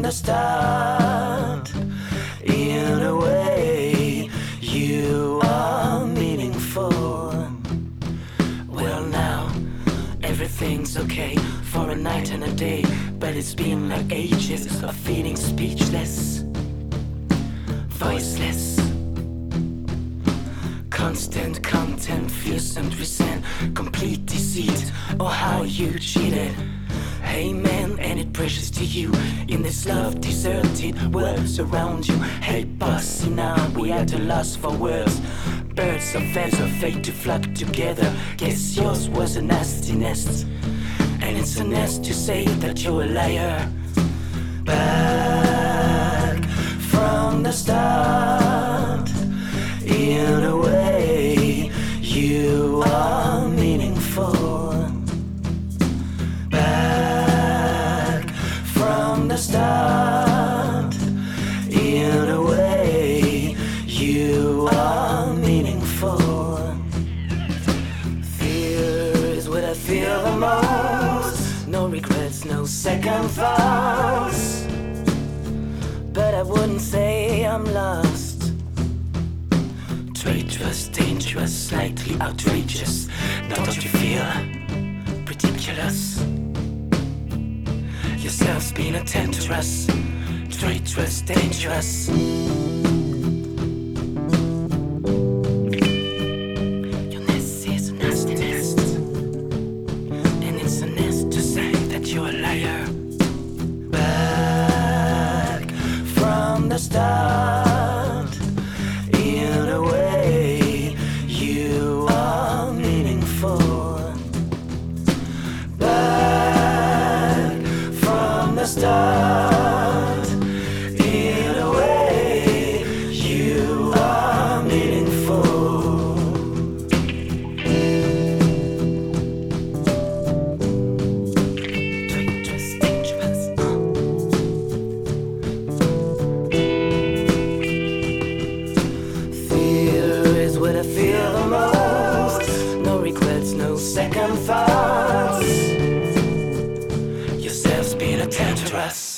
the start. In a way, you are meaningful. Well, now everything's okay for a night and a day, but it's been like ages of feeling speechless, voiceless. Constant content, fears and resent, complete deceit, or how you cheated. Hey man, and it precious to you in this love deserted world around you. Hey bossy, now we at a loss for words. Birds of feathers are fate to flock together. Guess yours was a nasty nest, and it's a nest to say that you're a liar. Back from the start. In a way, you are meaningful. Back from the start. In a way, you are meaningful. Fear is what I feel the most. No regrets, no second thoughts. But I wouldn't say I'm lost. Traitorous, dangerous, slightly outrageous. Now don't you feel ridiculous? Yourself's been a tenderous, traitorous, dangerous. Your nest is a nasty nest, and it's a nest to say that you're a liar. Back from the start. In a way, you are meaningful. Back from the start. In a way, you are meaningful. Traitorous, dangerous. What I feel the most. No regrets, no second thoughts. Yourself's been a tenderous.